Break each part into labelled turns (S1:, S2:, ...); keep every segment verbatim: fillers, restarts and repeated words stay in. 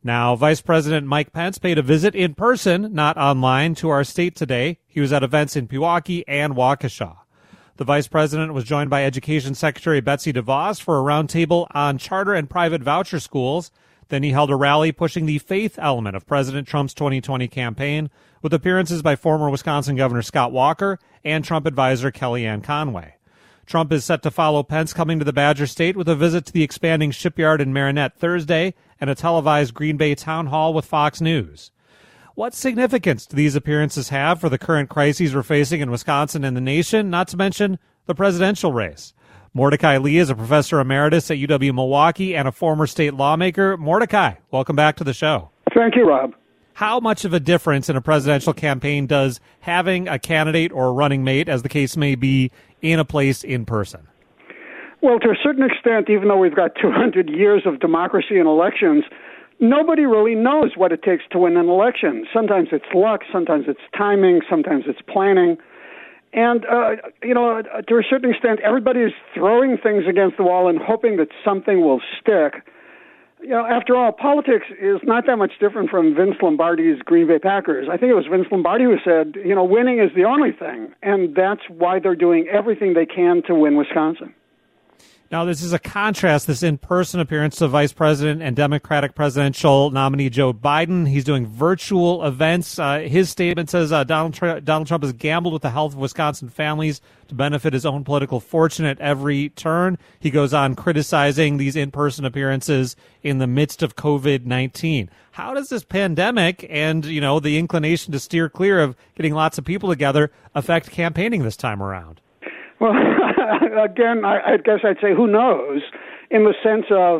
S1: Now, Vice President Mike Pence paid a visit in person, not online, to our state today. He was at events in Pewaukee and Waukesha. The Vice President was joined by Education Secretary Betsy DeVos for a roundtable on charter and private voucher schools. Then he held a rally pushing the faith element of President Trump's twenty twenty campaign, with appearances by former Wisconsin Governor Scott Walker and Trump advisor Kellyanne Conway. Trump is set to follow Pence coming to the Badger State with a visit to the expanding shipyard in Marinette Thursday and a televised Green Bay town hall with Fox News. What significance do these appearances have for the current crises we're facing in Wisconsin and the nation, not to mention the presidential race? Mordecai Lee is a professor emeritus at U W-Milwaukee and a former state lawmaker. Mordecai, welcome back to the show.
S2: Thank you, Rob.
S1: How much of a difference in a presidential campaign does having a candidate or a running mate, as the case may be, in a place in person?
S2: Well, to a certain extent, even though we've got two hundred years of democracy and elections, nobody really knows what it takes to win an election. Sometimes it's luck, sometimes it's timing, sometimes it's planning. And, uh, you know, to a certain extent, everybody is throwing things against the wall and hoping that something will stick. You know, after all, politics is not that much different from Vince Lombardi's Green Bay Packers. I think it was Vince Lombardi who said, you know, winning is the only thing. And that's why they're doing everything they can to win Wisconsin.
S1: Now, this is a contrast, this in-person appearance to Vice President and Democratic presidential nominee Joe Biden. He's doing virtual events. Uh, his statement says uh, Donald, Tr- Donald Trump has gambled with the health of Wisconsin families to benefit his own political fortune at every turn. He goes on criticizing these in-person appearances in the midst of COVID nineteen. How does this pandemic and, you know, the inclination to steer clear of getting lots of people together affect campaigning this time around?
S2: Well, again, I, I guess I'd say who knows, in the sense of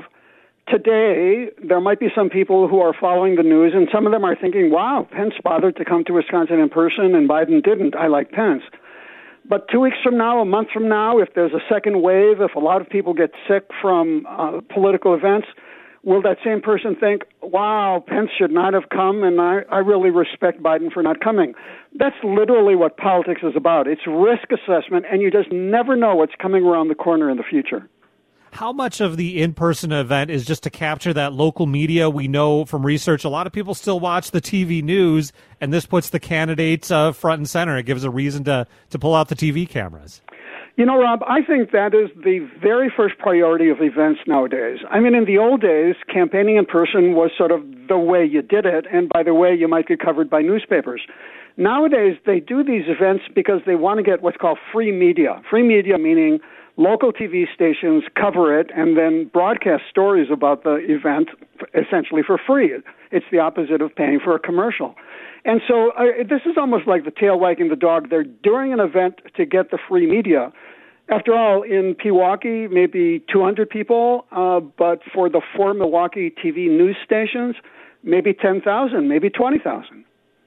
S2: today there might be some people who are following the news, and some of them are thinking, wow, Pence bothered to come to Wisconsin in person and Biden didn't. I like Pence. But two weeks from now, a month from now, if there's a second wave, if a lot of people get sick from uh, political events, will that same person think, wow, Pence should not have come, and I, I really respect Biden for not coming? That's literally what politics is about. It's risk assessment, and you just never know what's coming around the corner in the future.
S1: How much of the in-person event is just to capture that local media? We know from research a lot of people still watch the T V news, and this puts the candidates uh, front and center. It gives a reason to, to pull out the T V cameras.
S2: You know, Rob, I think that is the very first priority of events nowadays. I mean, in the old days, campaigning in person was sort of the way you did it, and by the way, you might get covered by newspapers. Nowadays, they do these events because they want to get what's called free media. Free media meaning local T V stations cover it and then broadcast stories about the event essentially for free. It's the opposite of paying for a commercial. And so uh, this is almost like the tail wagging the dog. They're doing an event to get the free media. After all, in Pewaukee, maybe two hundred people, uh, but for the four Milwaukee T V news stations, maybe ten thousand, maybe twenty thousand.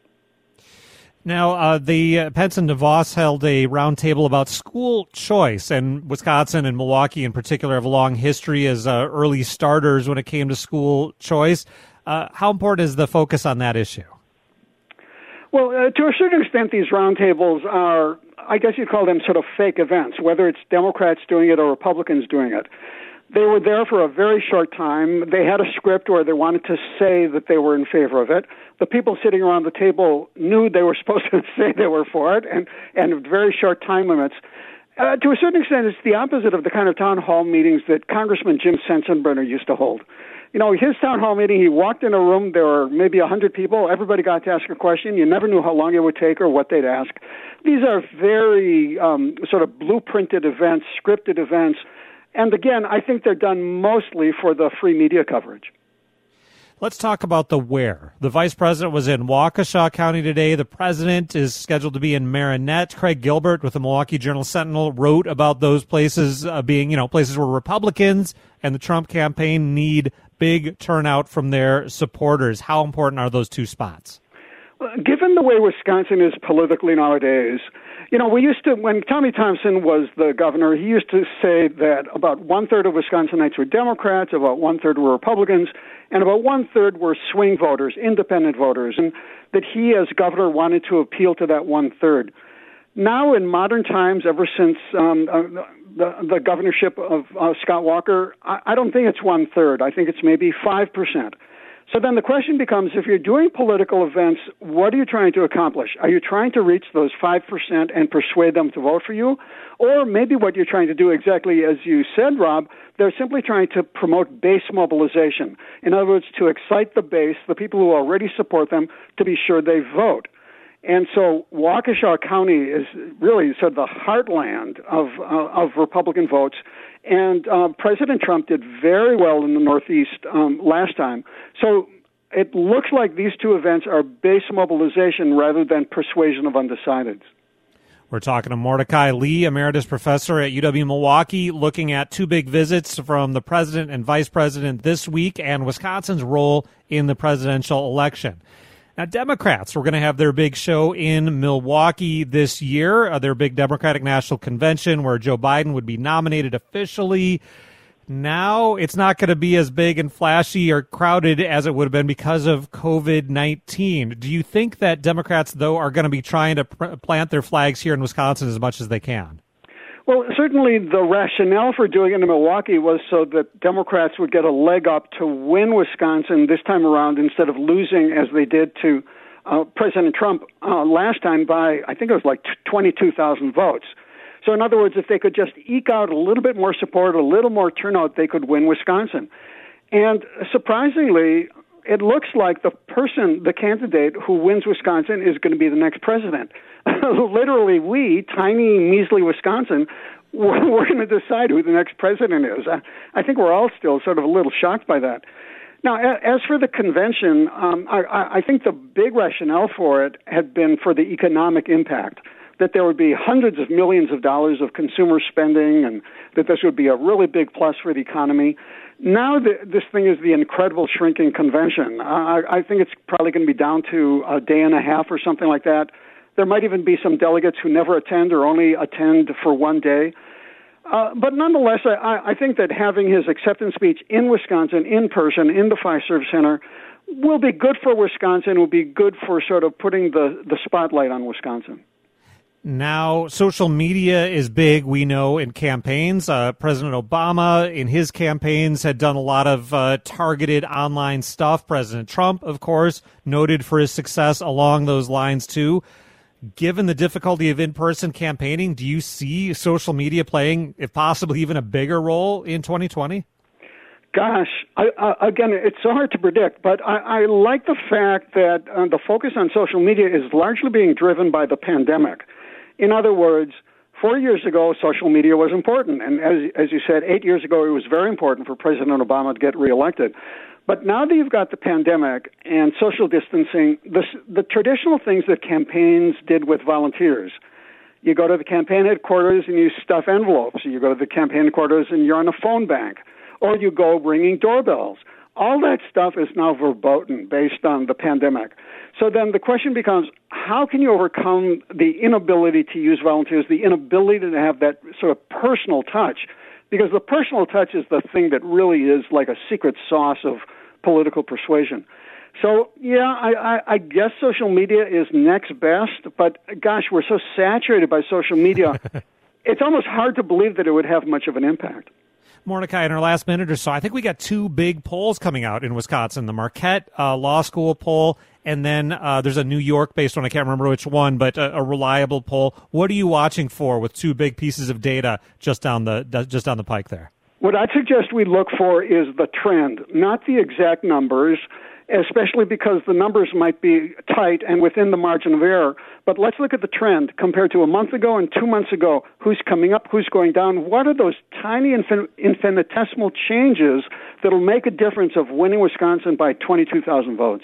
S1: Now, uh, the uh, Pence and DeVos held a roundtable about school choice, and Wisconsin and Milwaukee in particular have a long history as uh, early starters when it came to school choice. Uh, how important is the focus on that issue?
S2: Well, uh, to a certain extent, these roundtables are, I guess you'd call them sort of fake events, whether it's Democrats doing it or Republicans doing it. They were there for a very short time. They had a script where they wanted to say that they were in favor of it. The people sitting around the table knew they were supposed to say they were for it, and, and very short time limits. Uh, to a certain extent, it's the opposite of the kind of town hall meetings that Congressman Jim Sensenbrenner used to hold. You know, his town hall meeting, he walked in a room, there were maybe one hundred people, everybody got to ask a question, you never knew how long it would take or what they'd ask. These are very um, sort of blueprinted events, scripted events, and again, I think they're done mostly for the free media coverage.
S1: Let's talk about the where. The vice president was in Waukesha County today. The president is scheduled to be in Marinette. Craig Gilbert with the Milwaukee Journal-Sentinel wrote about those places uh, being, you know, places where Republicans and the Trump campaign need big turnout from their supporters. How important are those two spots?
S2: Well, given the way Wisconsin is politically nowadays, you know, we used to, when Tommy Thompson was the governor, he used to say that about one-third of Wisconsinites were Democrats, about one-third were Republicans, and about one-third were swing voters, independent voters, and that he, as governor, wanted to appeal to that one-third. Now, in modern times, ever since um, uh, the, the governorship of uh, Scott Walker, I, I don't think it's one-third. I think it's maybe five percent. So then the question becomes, if you're doing political events, what are you trying to accomplish? Are you trying to reach those five percent and persuade them to vote for you? Or maybe what you're trying to do, exactly as you said, Rob, they're simply trying to promote base mobilization. In other words, to excite the base, the people who already support them, to be sure they vote. And so Waukesha County is really sort of the heartland of uh, of Republican votes. And uh, President Trump did very well in the Northeast um, last time. So it looks like these two events are base mobilization rather than persuasion of undecideds.
S1: We're talking to Mordecai Lee, emeritus professor at U W-Milwaukee, looking at two big visits from the president and vice president this week and Wisconsin's role in the presidential election. Now, Democrats were going to have their big show in Milwaukee this year, uh, their big Democratic National Convention where Joe Biden would be nominated officially. Now it's not going to be as big and flashy or crowded as it would have been because of covid nineteen. Do you think that Democrats, though, are going to be trying to pr- plant their flags here in Wisconsin as much as they can?
S2: Well, certainly the rationale for doing it in Milwaukee was so that Democrats would get a leg up to win Wisconsin this time around instead of losing as they did to uh, President Trump uh, last time by, I think it was like twenty-two thousand votes. So in other words, if they could just eke out a little bit more support, a little more turnout, they could win Wisconsin. And surprisingly, it looks like the person, the candidate who wins Wisconsin is going to be the next president. Literally, we, tiny, measly Wisconsin, we're, we're going to decide who the next president is. I, I think we're all still sort of a little shocked by that. Now, as for the convention, um, I, I think the big rationale for it had been for the economic impact, that there would be hundreds of millions of dollars of consumer spending and that this would be a really big plus for the economy. Now the, this thing is the incredible shrinking convention. I, I think it's probably going to be down to a day and a half or something like that. There might even be some delegates who never attend or only attend for one day. Uh, but nonetheless, I, I think that having his acceptance speech in Wisconsin, in person, in the Fiserv Center, will be good for Wisconsin, will be good for sort of putting the, the spotlight on Wisconsin.
S1: Now, social media is big, we know, in campaigns. Uh, President Obama, in his campaigns, had done a lot of uh, targeted online stuff. President Trump, of course, noted for his success along those lines, too. Given the difficulty of in-person campaigning, do you see social media playing, if possible, even a bigger role in twenty twenty?
S2: Gosh, I, uh, again, it's so hard to predict, but I, I like the fact that uh, the focus on social media is largely being driven by the pandemic. In other words, four years ago, social media was important. And as, as you said, eight years ago, it was very important for President Obama to get reelected. But now that you've got the pandemic and social distancing, the, the traditional things that campaigns did with volunteers, you go to the campaign headquarters and you stuff envelopes. You go to the campaign headquarters and you're on a phone bank. Or you go ringing doorbells. All that stuff is now verboten based on the pandemic. So then the question becomes, how can you overcome the inability to use volunteers, the inability to have that sort of personal touch? Because the personal touch is the thing that really is like a secret sauce of political persuasion. So, yeah, I, I, I guess social media is next best, but gosh, we're so saturated by social media, it's almost hard to believe that it would have much of an impact.
S1: Mordecai, in our last minute or so, I think we got two big polls coming out in Wisconsin, the Marquette uh, Law School poll, and then uh, there's a New York-based one, I can't remember which one, but a, a reliable poll. What are you watching for with two big pieces of data just down the just down the pike there?
S2: What I'd suggest we look for is the trend, not the exact numbers, especially because the numbers might be tight and within the margin of error. But let's look at the trend compared to a month ago and two months ago. Who's coming up? Who's going down? What are those tiny infin- infinitesimal changes that'll make a difference of winning Wisconsin by twenty-two thousand votes?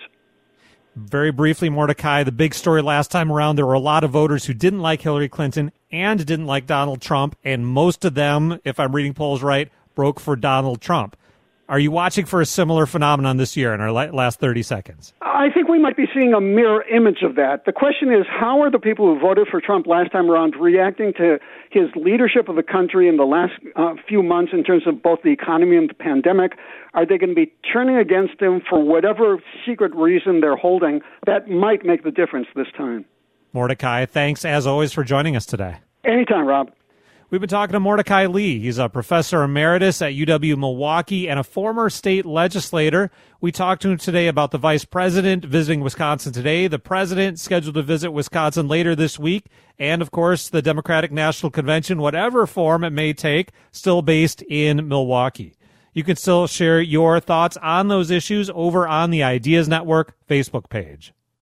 S1: Very briefly, Mordecai, the big story last time around, there were a lot of voters who didn't like Hillary Clinton and didn't like Donald Trump, and most of them, if I'm reading polls right, broke for Donald Trump. Are you watching for a similar phenomenon this year in our last thirty seconds?
S2: I think we might be seeing a mirror image of that. The question is, how are the people who voted for Trump last time around reacting to his leadership of the country in the last uh, few months in terms of both the economy and the pandemic? Are they going to be turning against him for whatever secret reason they're holding? That might make the difference this time.
S1: Mordecai, thanks as always for joining us today.
S2: Anytime, Rob.
S1: We've been talking to Mordecai Lee. He's a professor emeritus at U W-Milwaukee and a former state legislator. We talked to him today about the vice president visiting Wisconsin today, the president scheduled to visit Wisconsin later this week, and, of course, the Democratic National Convention, whatever form it may take, still based in Milwaukee. You can still share your thoughts on those issues over on the Ideas Network Facebook page.